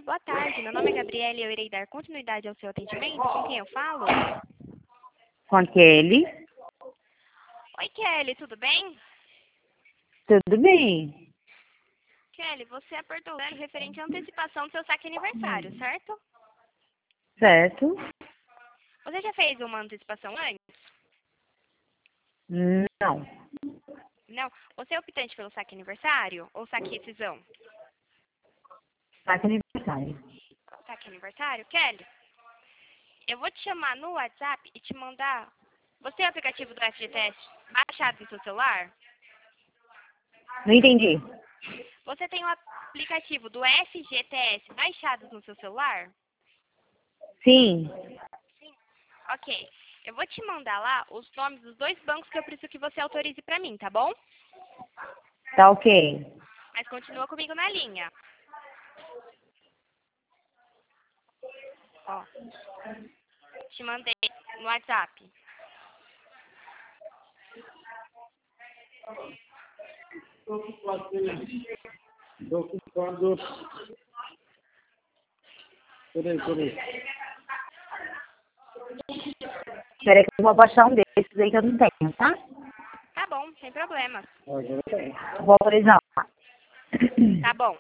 boa tarde. Meu nome é Gabriela e eu irei dar continuidade ao seu atendimento. Com quem eu falo? Com a Kelly. Oi, Kelly, tudo bem? Tudo bem? Kelly, você apertou o zero referente à antecipação do seu saque aniversário, certo? Certo? Você já fez uma antecipação antes? Não. Não. Você é optante pelo saque aniversário ou saque rescisão? Saque aniversário. Saque aniversário? Kelly, eu vou te chamar no WhatsApp e te mandar... Você tem o aplicativo do FGTS baixado no seu celular? Não entendi. Você tem o aplicativo do FGTS baixado no seu celular? Sim. Ok. Eu vou te mandar lá os nomes dos dois bancos que eu preciso que você autorize pra mim, tá bom? Tá ok. Mas continua comigo na linha. Ó. Te mandei no WhatsApp. Tô ocupado. Peraí. Espera que eu vou baixar um desses aí que eu não tenho, tá? Tá bom, sem problema. Agora tem. Vou autorizar. Tá bom.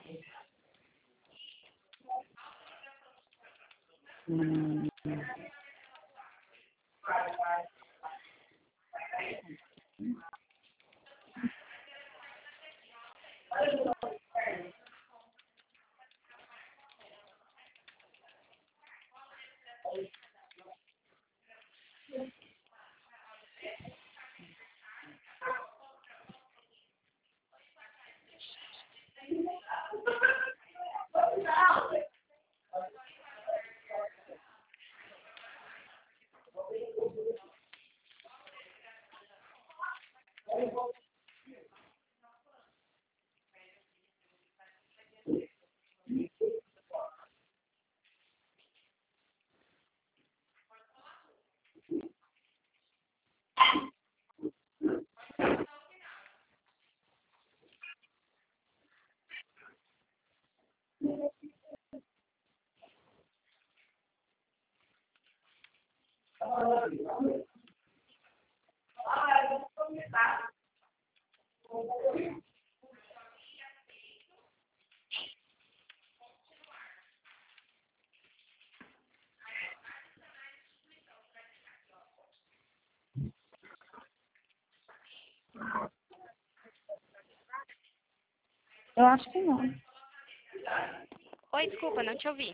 Eu acho que não. Oi, desculpa, não te ouvi.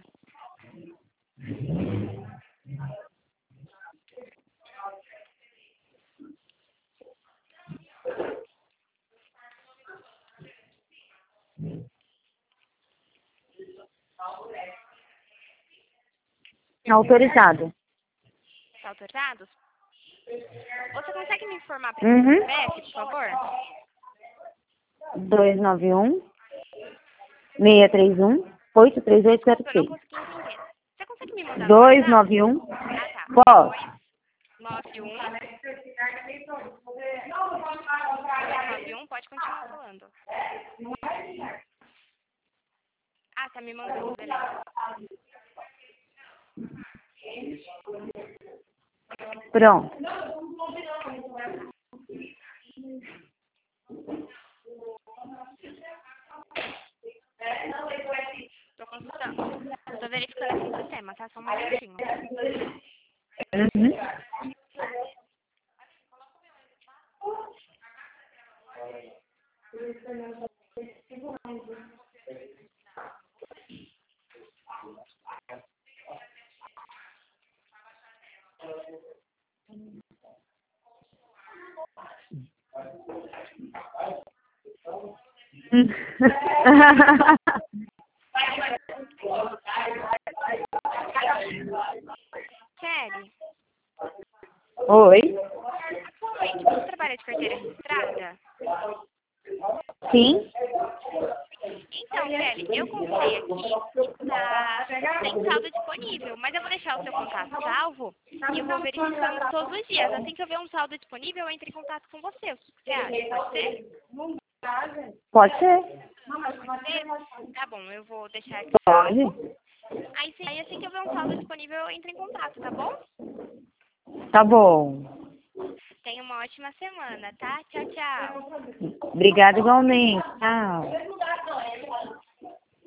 Autorizado. Tá autorizado? Você consegue me informar pra mim o CPF, por favor? 291 631 Desculpa, eu não 83806. consegui entender. Você consegue me mandar no WhatsApp? 291. Ah, tá. Posso? 291. 291, pode continuar falando. Ah, tá me mandando, beleza. Pronto. Tô consultando. Tô verificando aqui no sistema, tá? Só um minutinho. Kelly, Oi? atualmente você trabalha de carteira registrada? Sim? Então, Kelly, eu comprei aqui e tá sem saldo disponível, mas eu vou deixar o seu contato salvo e eu vou verificando todos os dias. Assim que eu ver um saldo disponível, eu entro em contato com você. O que você acha? Pode ser? Pode ser. Pode ser? Tá bom, eu vou deixar aqui Pode. salvo. um saldo disponível, eu entro em contato, tá bom? Tá bom. Tenha uma ótima semana, tá? Tchau, tchau. Obrigada igualmente. Tchau.